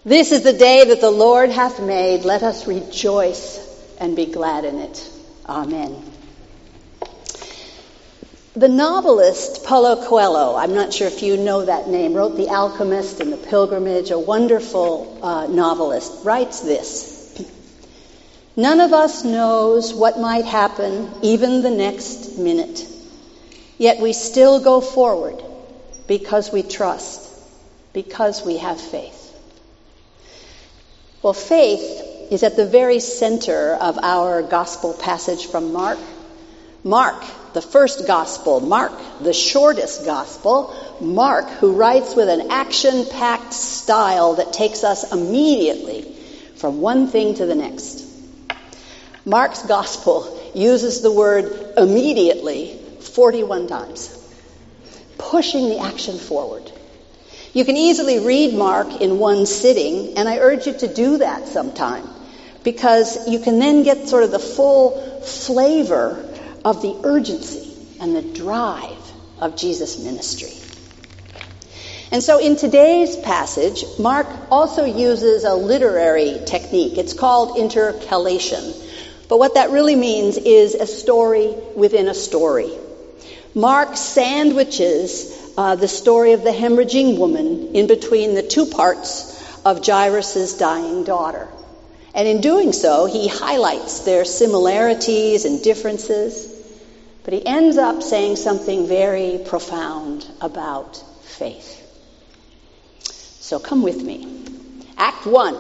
This is the day that the Lord hath made. Let us rejoice and be glad in it. Amen. The novelist Paulo Coelho, I'm not sure if you know that name, wrote The Alchemist and The Pilgrimage, a wonderful novelist, writes this. None of us knows what might happen even the next minute. Yet we still go forward because we trust, because we have faith. Well, faith is at the very center of our gospel passage from Mark. Mark, the first gospel, Mark, the shortest gospel, Mark, who writes with an action-packed style that takes us immediately from one thing to the next. Mark's gospel uses the word immediately 41 times, pushing the action forward. You can easily read Mark in one sitting, and I urge you to do that sometime, because you can then get sort of the full flavor of the urgency and the drive of Jesus' ministry. And so in today's passage, Mark also uses a literary technique. It's called intercalation. But what that really means is a story within a story. Mark sandwiches the story of the hemorrhaging woman in between the two parts of Jairus' dying daughter. And in doing so, he highlights their similarities and differences. But he ends up saying something very profound about faith. So come with me. Act 1.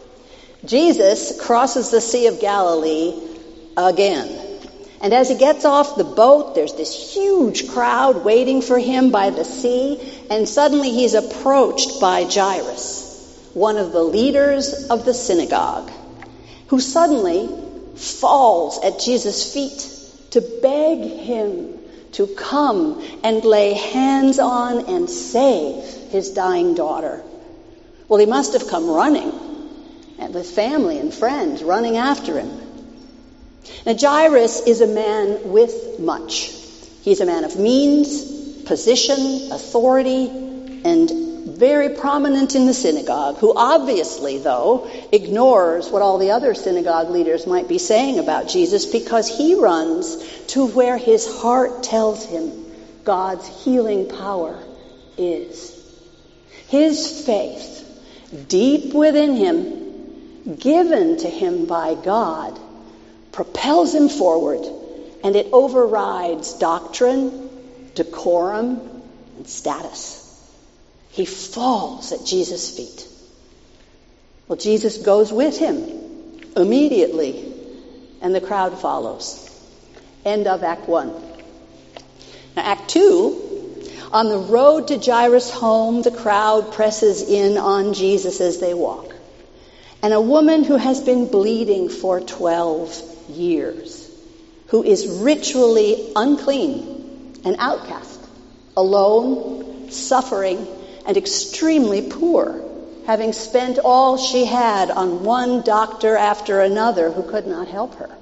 Jesus crosses the Sea of Galilee again. And as he gets off the boat, there's this huge crowd waiting for him by the sea. And suddenly he's approached by Jairus, one of the leaders of the synagogue, who suddenly falls at Jesus' feet to beg him to come and lay hands on and save his dying daughter. Well, he must have come running, and with family and friends running after him. Now, Jairus is a man with much. He's a man of means, position, authority, and very prominent in the synagogue, who obviously, though, ignores what all the other synagogue leaders might be saying about Jesus, because he runs to where his heart tells him God's healing power is. His faith, deep within him, given to him by God, propels him forward, and it overrides doctrine, decorum, and status. He falls at Jesus' feet. Well, Jesus goes with him immediately, and the crowd follows. End of Act 1. Now, Act 2, on the road to Jairus' home, the crowd presses in on Jesus as they walk. And a woman who has been bleeding for 12 years, who is ritually unclean, an outcast, alone, suffering, and extremely poor, having spent all she had on one doctor after another who could not help her.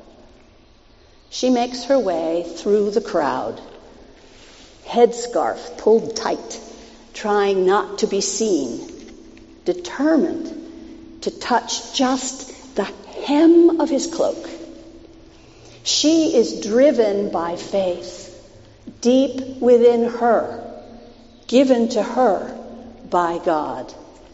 She makes her way through the crowd, headscarf pulled tight, trying not to be seen, determined to touch just the hem of his cloak. She is driven by faith, deep within her, given to her by God.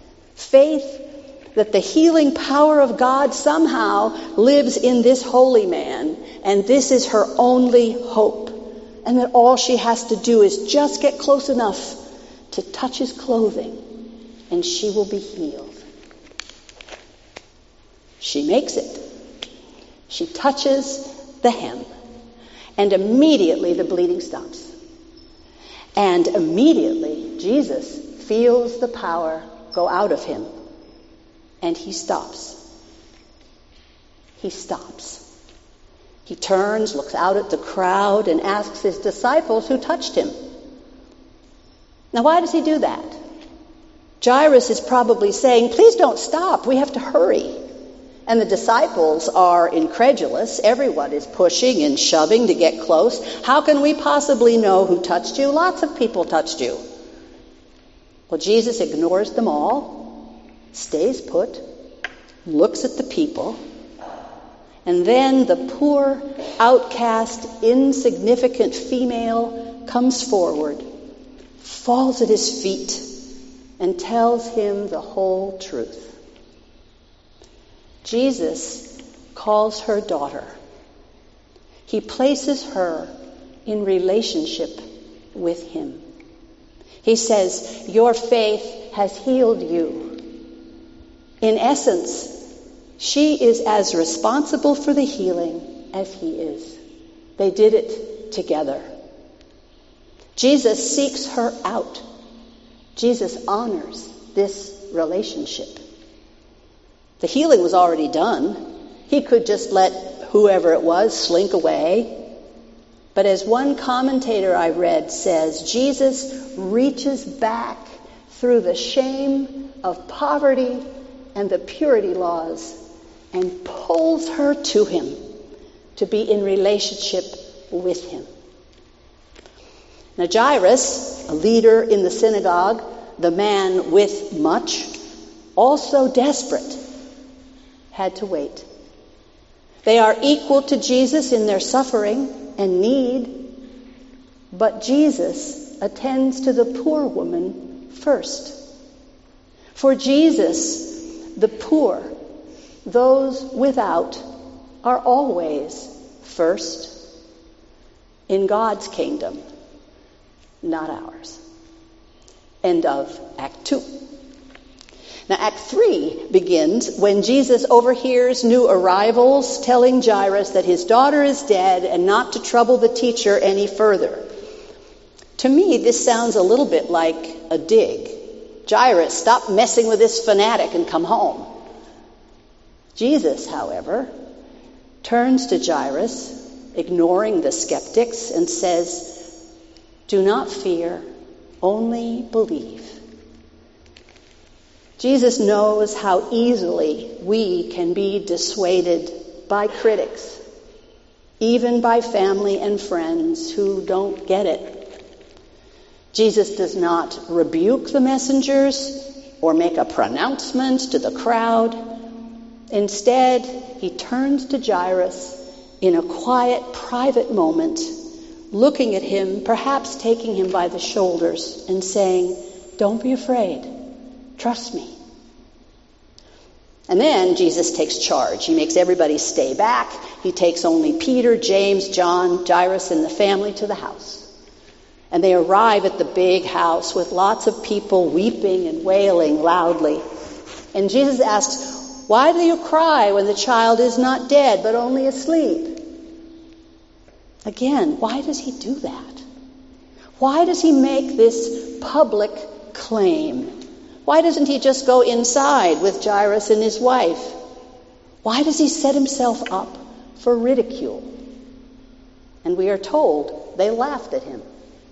Faith that the healing power of God somehow lives in this holy man, and this is her only hope, and that all she has to do is just get close enough to touch his clothing, and she will be healed. She makes it. She touches the hem, and immediately the bleeding stops. And immediately Jesus feels the power go out of him, and he stops. He stops. He turns, looks out at the crowd, and asks his disciples who touched him. Now, why does he do that? Jairus is probably saying, please don't stop, we have to hurry. And the disciples are incredulous. Everyone is pushing and shoving to get close. How can we possibly know who touched you? Lots of people touched you. Well, Jesus ignores them all, stays put, looks at the people, and then the poor, outcast, insignificant female comes forward, falls at his feet, and tells him the whole truth. Jesus calls her daughter. He places her in relationship with him. He says, your faith has healed you. In essence, she is as responsible for the healing as he is. They did it together. Jesus seeks her out. Jesus honors this relationship. The healing was already done. He could just let whoever it was slink away. But as one commentator I read says, Jesus reaches back through the shame of poverty and the purity laws and pulls her to him to be in relationship with him. Now Jairus, a leader in the synagogue, the man with much, also desperate, had to wait. They are equal to Jesus in their suffering and need, but Jesus attends to the poor woman first. For Jesus, the poor, those without, are always first in God's kingdom, not ours. End of Act 2. Now, Act 3 begins when Jesus overhears new arrivals telling Jairus that his daughter is dead and not to trouble the teacher any further. To me, this sounds a little bit like a dig. Jairus, stop messing with this fanatic and come home. Jesus, however, turns to Jairus, ignoring the skeptics, and says, do not fear, only believe. Jesus knows how easily we can be dissuaded by critics, even by family and friends who don't get it. Jesus does not rebuke the messengers or make a pronouncement to the crowd. Instead, he turns to Jairus in a quiet, private moment, looking at him, perhaps taking him by the shoulders and saying, don't be afraid. Trust me. And then Jesus takes charge. He makes everybody stay back. He takes only Peter, James, John, Jairus, and the family to the house. And they arrive at the big house with lots of people weeping and wailing loudly. And Jesus asks, why do you cry when the child is not dead but only asleep? Again, why does he do that? Why does he make this public claim? Why doesn't he just go inside with Jairus and his wife? Why does he set himself up for ridicule? And we are told they laughed at him.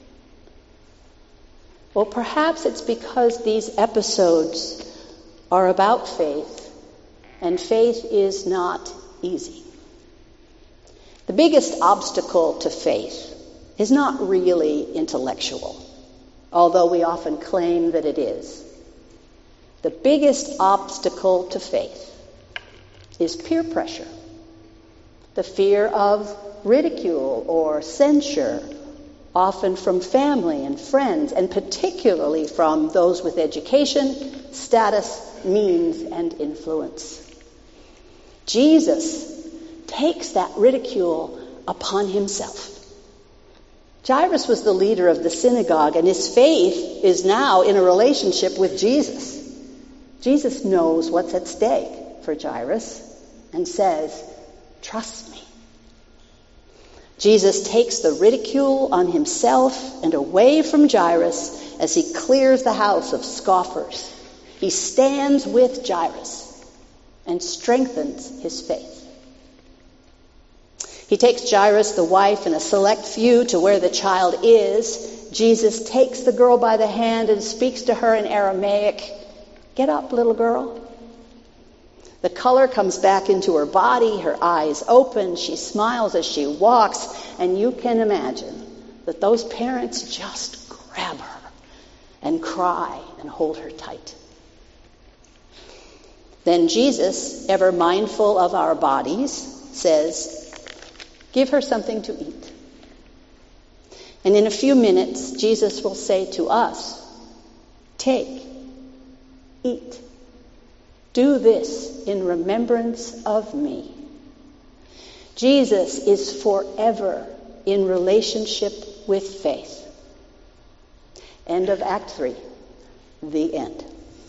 Well, perhaps it's because these episodes are about faith, and faith is not easy. The biggest obstacle to faith is not really intellectual, although we often claim that it is. The biggest obstacle to faith is peer pressure, the fear of ridicule or censure, often from family and friends, and particularly from those with education, status, means, and influence. Jesus takes that ridicule upon himself. Jairus was the leader of the synagogue, and his faith is now in a relationship with Jesus. Jesus knows what's at stake for Jairus and says, trust me. Jesus takes the ridicule on himself and away from Jairus as he clears the house of scoffers. He stands with Jairus and strengthens his faith. He takes Jairus, the wife, and a select few to where the child is. Jesus takes the girl by the hand and speaks to her in Aramaic. Get up, little girl. The color comes back into her body, her eyes open, she smiles as she walks, and you can imagine that those parents just grab her and cry and hold her tight. Then Jesus, ever mindful of our bodies, says, "Give her something to eat." And in a few minutes, Jesus will say to us, "Take, eat. Do this in remembrance of me." Jesus is forever in relationship with faith. End of Act 3. The end.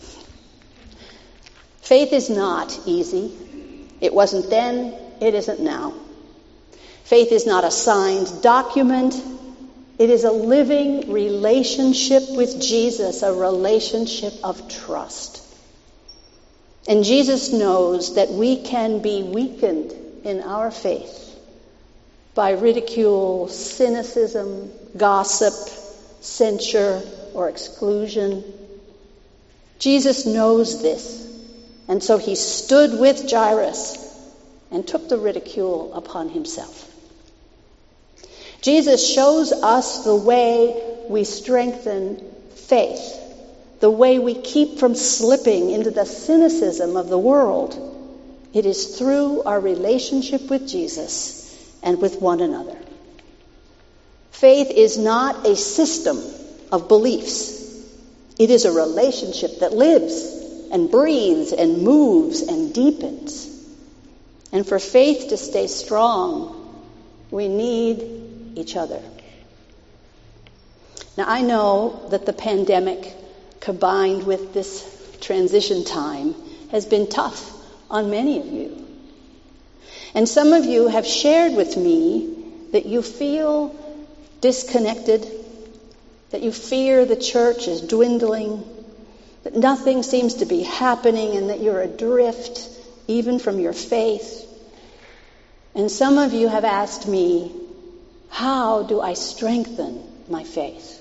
Faith is not easy. It wasn't then, it isn't now. Faith is not a signed document. It is a living relationship with Jesus, a relationship of trust. And Jesus knows that we can be weakened in our faith by ridicule, cynicism, gossip, censure, or exclusion. Jesus knows this, and so he stood with Jairus and took the ridicule upon himself. Jesus shows us the way we strengthen faith, the way we keep from slipping into the cynicism of the world. It is through our relationship with Jesus and with one another. Faith is not a system of beliefs. It is a relationship that lives and breathes and moves and deepens. And for faith to stay strong, we need each other. Now, I know that the pandemic, combined with this transition time, has been tough on many of you. And some of you have shared with me that you feel disconnected, that you fear the church is dwindling, that nothing seems to be happening, and that you're adrift even from your faith. And some of you have asked me, how do I strengthen my faith?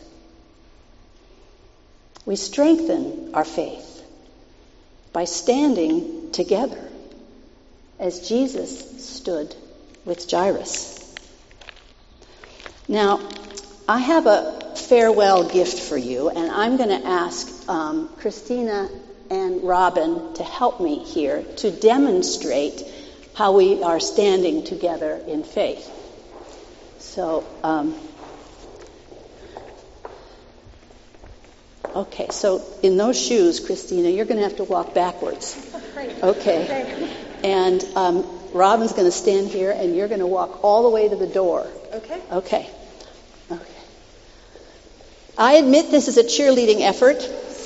We strengthen our faith by standing together as Jesus stood with Jairus. Now, I have a farewell gift for you, and I'm going to ask Christina and Robin to help me here to demonstrate how we are standing together in faith. So, okay, so in those shoes, Christina, you're going to have to walk backwards. Okay. And Robin's going to stand here, and you're going to walk all the way to the door. Okay. I admit this is a cheerleading effort.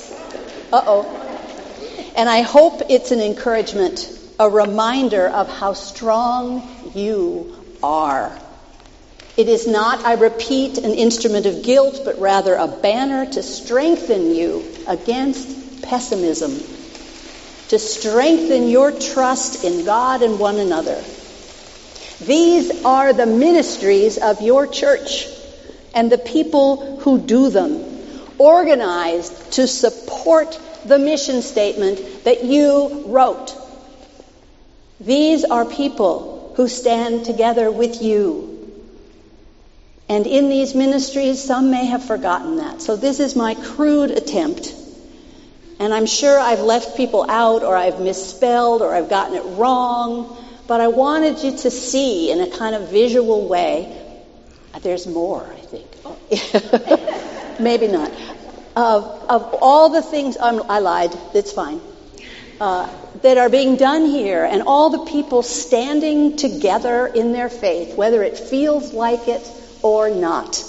And I hope it's an encouragement, a reminder of how strong you are. It is not, I repeat, an instrument of guilt, but rather a banner to strengthen you against pessimism, to strengthen your trust in God and one another. These are the ministries of your church and the people who do them, organized to support the mission statement that you wrote. These are people who stand together with you. And in these ministries, some may have forgotten that. So this is my crude attempt. And I'm sure I've left people out, or I've misspelled, or I've gotten it wrong. But I wanted you to see in a kind of visual way. There's more, I think. Maybe not. Of all the things, I lied, it's fine, that are being done here, and all the people standing together in their faith, whether it feels like it or not.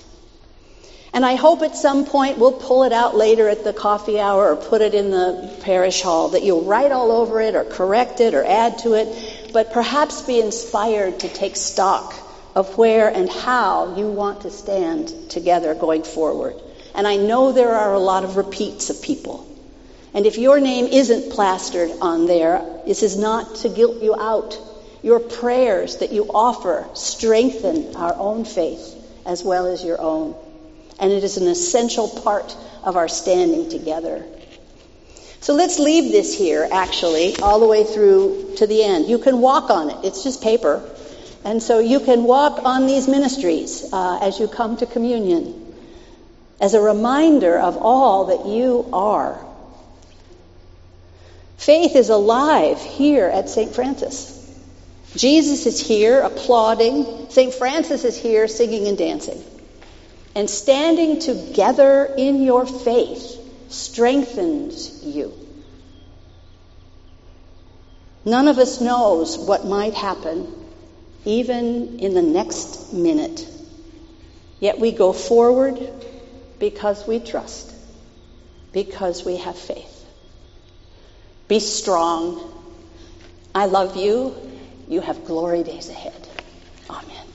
And I hope at some point we'll pull it out later at the coffee hour or put it in the parish hall, that you'll write all over it or correct it or add to it, but perhaps be inspired to take stock of where and how you want to stand together going forward. And I know there are a lot of repeats of people. And if your name isn't plastered on there, this is not to guilt you out. Your prayers that you offer strengthen our own faith as well as your own. And it is an essential part of our standing together. So let's leave this here, actually, all the way through to the end. You can walk on it. It's just paper. And so you can walk on these ministries as you come to communion as a reminder of all that you are. Faith is alive here at St. Francis. Jesus is here applauding. St. Francis is here singing and dancing. And standing together in your faith strengthens you. None of us knows what might happen, even in the next minute. Yet we go forward because we trust, because we have faith. Be strong. I love you. You have glory days ahead. Amen.